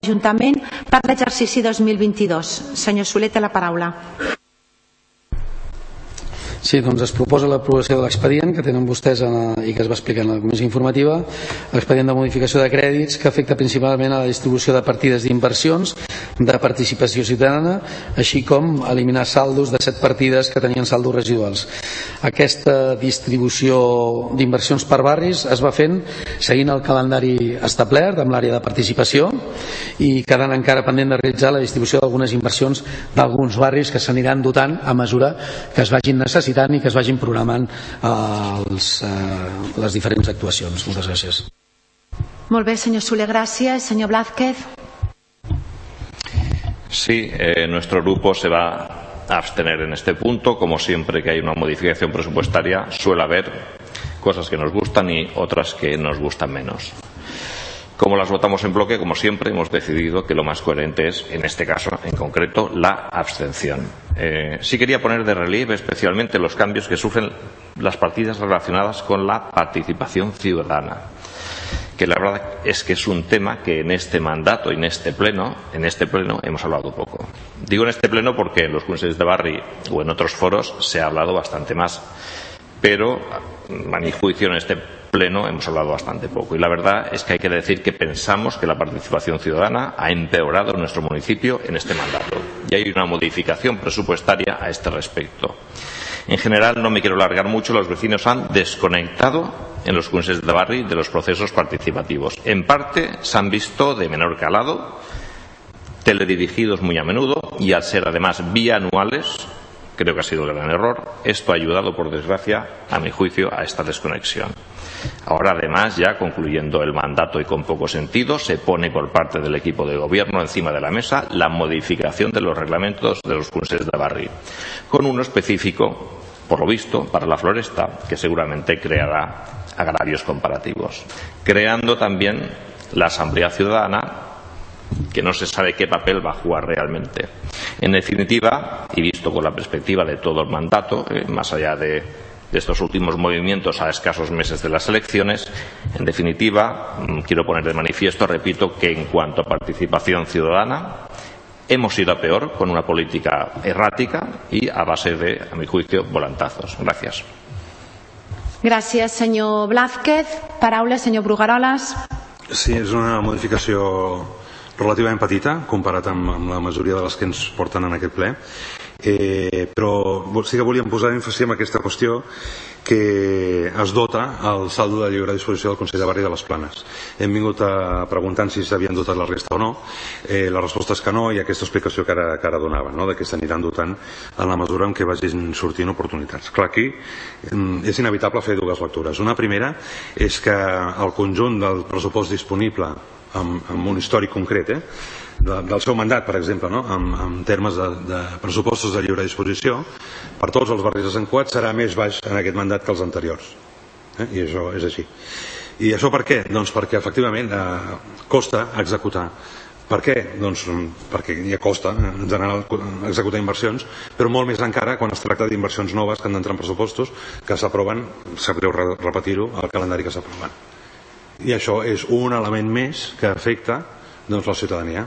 l'Ajuntament per l'exercici 2022. Senyor Soler, té la paraula. Sí, doncs es proposa l'aprovació de l'expedient que tenen vostès i que es va explicar en la comissió informativa, l'expedient de modificació de crèdits que afecta principalment a la distribució de partides d'inversions de participació ciutadana, així com eliminar saldos de 7 partides que tenien saldos residuals. Aquesta distribució d'inversions per barris es va fent seguint el calendari establert amb l'àrea de participació i quedant encara pendent de realitzar la distribució d'algunes inversions d'alguns barris que s'aniran dotant a mesura que es vagin necessitant i que es vagin programant les diferents actuacions. Moltes gràcies. Molt bé, senyor Soler, gràcies. Senyor Blázquez. Sí, nuestro grupo se va a abstener en este punto. Como siempre que hay una modificación presupuestaria, suele haber cosas que nos gustan y otras que nos gustan menos. Como las votamos en bloque, como siempre, hemos decidido que lo más coherente es, en este caso en concreto, la abstención. Sí quería poner de relieve especialmente los cambios que sufren las partidas relacionadas con la participación ciudadana, que la verdad es que es un tema que en este mandato y en este pleno hemos hablado poco. Digo en este pleno porque en los consejos de barri o en otros foros se ha hablado bastante más, pero a mi juicio en este pleno hemos hablado bastante poco. Y la verdad es que hay que decir que pensamos que la participación ciudadana ha empeorado en nuestro municipio en este mandato y hay una modificación presupuestaria a este respecto. En general, no me quiero alargar mucho, los vecinos han desconectado en los consejos de barri de los procesos participativos. En parte se han visto de menor calado, teledirigidos muy a menudo y al ser además bianuales, creo que ha sido un gran error. Esto ha ayudado, por desgracia, a mi juicio, a esta desconexión. Ahora, además, ya concluyendo el mandato y con poco sentido, se pone por parte del equipo de gobierno encima de la mesa la modificación de los reglamentos de los consejos de barri, con uno específico, por lo visto, para la floresta, que seguramente creará agravios comparativos, creando también la Asamblea Ciudadana, que no se sabe qué papel va a jugar realmente. En definitiva, y visto con la perspectiva de todo el mandato, más allá de estos últimos movimientos a escasos meses de las elecciones, en definitiva, quiero poner de manifiesto, repito, que en cuanto a participación ciudadana, hemos ido a peor con una política errática y a base de, a mi juicio, volantazos. Gracias. Gràcies, senyor Blázquez. Paraula, senyor Brugueroles. Sí, és una modificació relativament petita comparat amb la majoria de les que ens porten en aquest ple, però sí que volíem posar èmfasi en aquesta qüestió que es dota el saldo de lliure disposició del Consell de Barri de les Planes. Hem vingut a preguntant si s'havien dotat la resta o no. La resposta és que no, i aquesta explicació que ara donava, no? De que s'aniran dotant en la mesura en què vagin sortint oportunitats. Clar, aquí és inevitable fer dues lectures. Una primera és que el conjunt del pressupost disponible amb un històric concret del seu mandat, per exemple, no? En termes de pressupostos de lliure disposició, per tots els barris desencuats serà més baix en aquest mandat que els anteriors. I això és així. I això per què? Doncs perquè efectivament costa executar. Per què? Doncs perquè ja costa en general executar inversions, però molt més encara quan es tracta d'inversions noves que han d'entrar en pressupostos que s'aproven, sap greu repetir-ho, al calendari que s'aproven. I això és un element més que afecta la ciutadania.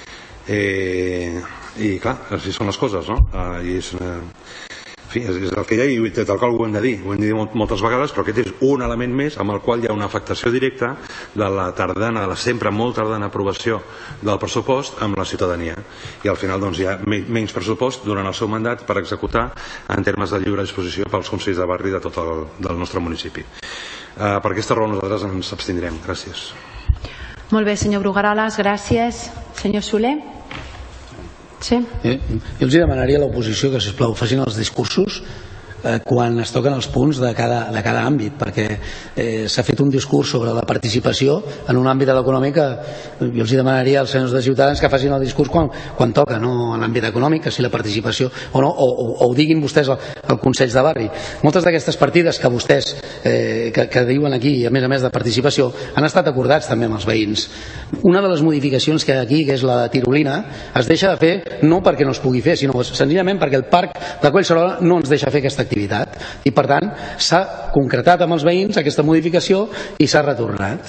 I clar, així són les coses, no? I és el que hi ha i tal qual ho hem de dir moltes vegades, però aquest és un element més amb el qual hi ha una afectació directa de la tardana, de la sempre molt tardana aprovació del pressupost amb la ciutadania, i al final hi ha menys pressupost durant el seu mandat per executar en termes de lliure disposició pels consells de barri de tot el nostre municipi. Per aquesta raó nosaltres ens abstindrem. Gràcies. Molt bé, senyor Brugueroles, gràcies. Senyor Soler? Sí? Jo els demanaria a l'oposició que, sisplau, facin els discursos quan es toquen els punts de cada àmbit, perquè s'ha fet un discurs sobre la participació en un àmbit de l'econòmic que jo els demanaria als senyors de Ciutadans que facin el discurs quan toca, no en l'àmbit econòmic, que si la participació o no, o ho diguin vostès al Consell de Barri. Moltes d'aquestes partides que vostès que diuen aquí, a més de participació, han estat acordats també amb els veïns. Una de les modificacions que hi ha aquí, que és la de tirolina, es deixa de fer no perquè no es pugui fer, sinó senzillament perquè el parc de Collserola no ens deixa fer aquesta activitat, i per tant s'ha concretat amb els veïns aquesta modificació i s'ha retornat.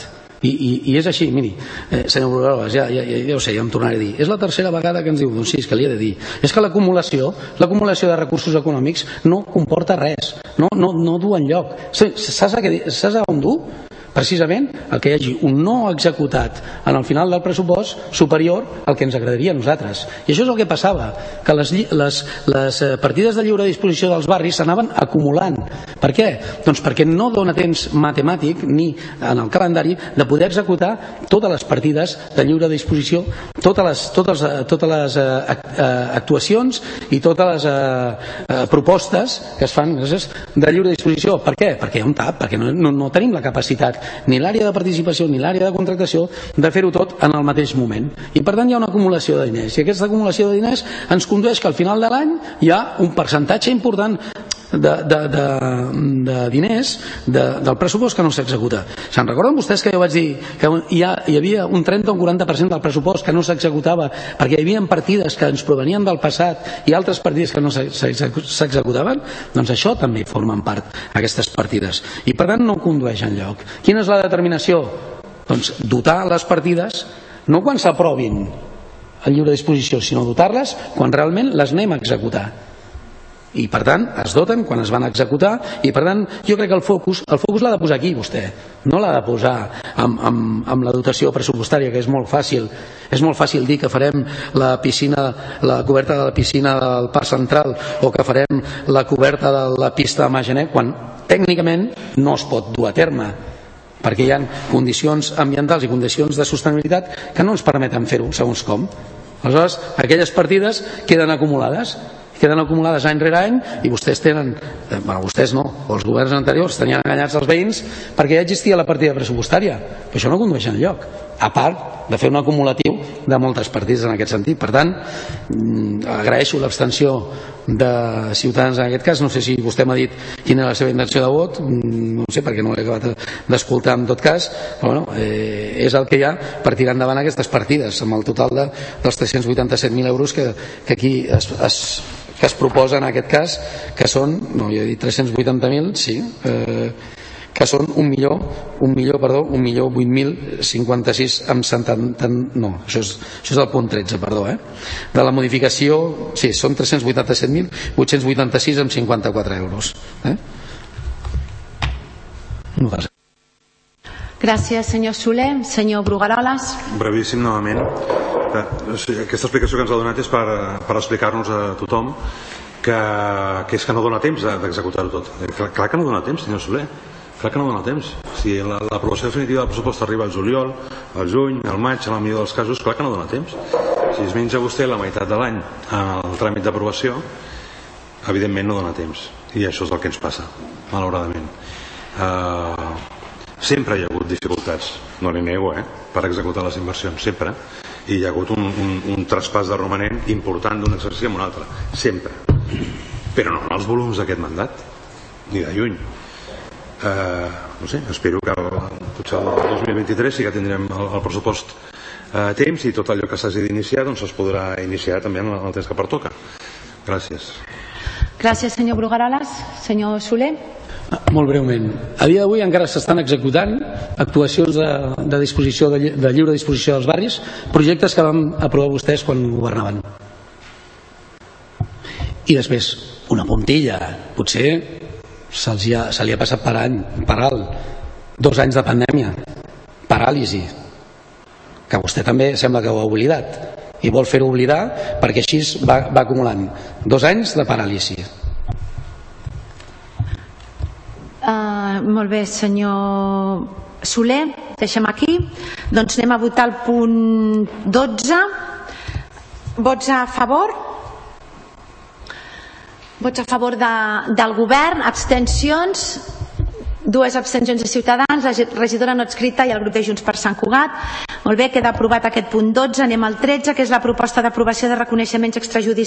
I és així, miri, senyor Brugueroles, ja ho sé, ja em tornaré a dir, és la tercera vegada que ens diu, doncs sí, és que li he de dir, és que l'acumulació de recursos econòmics no comporta res, no du enlloc. Saps on du? Precisament el que hi hagi un no executat en el final del pressupost superior al que ens agradaria a nosaltres. I això és el que passava, que les partides de lliure disposició dels barris s'anaven acumulant. Per què? Doncs perquè no dona temps matemàtic ni en el calendari de poder executar totes les partides de lliure disposició, totes les actuacions i totes les propostes que es fan de lliure disposició. Per què? Perquè hi ha un tap, perquè no tenim la capacitat ni l'àrea de participació ni l'àrea de contractació de fer-ho tot en el mateix moment, i per tant hi ha una acumulació de diners, i aquesta acumulació de diners ens condueix que al final de l'any hi ha un percentatge important de diners del pressupost que no s'executa. Se'n recorden vostès que jo vaig dir que hi havia un 30 o un 40% del pressupost que no s'executava perquè hi havia partides que ens provenien del passat i altres partides que no s'executaven? Doncs això també formen part, aquestes partides, i per tant no condueix enlloc. Quina és la determinació? Doncs dotar les partides no quan s'aprovin en lliure disposició, sinó dotar-les quan realment les anem a executar. I per tant es doten quan es van executar, i per tant jo crec que el focus l'ha de posar aquí vostè, no l'ha de posar amb la dotació pressupostària, que és molt fàcil dir que farem la coberta de la piscina del Parc Central o que farem la coberta de la pista de Magenet, quan tècnicament no es pot dur a terme perquè hi ha condicions ambientals i condicions de sostenibilitat que no ens permeten fer-ho segons com. Aleshores aquelles partides queden acumulades any rere any, i vostès tenen, vostès no, o els governs anteriors tenien enganyats els veïns perquè ja existia la partida pressupostària, però això no condueix enlloc, a part de fer un acumulatiu de moltes partides en aquest sentit. Per tant, agraeixo l'abstenció de Ciutadans en aquest cas. No sé si vostè m'ha dit quina era la seva intenció de vot, no sé, perquè no l'he acabat d'escoltar en tot cas, però bueno, és el que hi ha per tirar endavant aquestes partides, amb el total dels 387.000 euros que aquí que es proposa en aquest cas, que són, no, jo he dit 380.000, sí, que són 1.008.056 amb 70, no, això és el punt 13, perdó, de la modificació, sí, són 387.886 amb 54 euros. Gràcies, senyor Soler. Senyor Brugueroles. Brevíssim, novament. Aquesta explicació que ens ha donat és per explicar-nos a tothom que és que no dona temps d'executar-ho tot. Clar que no dona temps, senyor Soler. Clar que no dona temps. Si l'aprovació definitiva del pressupost arriba al juliol, al juny, al maig, en el millor dels casos, clar que no dona temps. Si es menja vostè la meitat de l'any en el tràmit d'aprovació, evidentment no dona temps. I això és el que ens passa, malauradament. Sempre hi ha hagut dificultats, no li nego, per executar les inversions, sempre. I hi ha hagut un traspàs de romanent important d'un exercici a un altre, sempre. Però no els volums d'aquest mandat, ni de lluny. No sé, espero que potser el 2023 sí que tindrem el pressupost a temps, i tot allò que s'hagi d'iniciar doncs es podrà iniciar també en el temps que pertoca. Gràcies. Gràcies, senyor Brugueroles. Senyor Soler. Molt breument. A dia d'avui encara s'estan executant actuacions de disposició de lliure disposició dels barris, projectes que vam aprovar vostès quan governaven. I després, una puntilla, potser se li ha passat per alt 2 anys de pandèmia, paràlisi, que vostè també sembla que ho ha oblidat i vol fer-ho oblidar perquè així va acumulant 2 anys de paràlisi. Molt bé, senyor Soler, deixem aquí. Doncs anem a votar el punt 12. Vots a favor? Vots a favor del govern. Abstencions? 2 abstencions de Ciutadans, la regidora no adscrita i el grup de Junts per Sant Cugat. Molt bé, queda aprovat aquest punt 12. Anem al 13, que és la proposta d'aprovació de reconeixements extrajudicials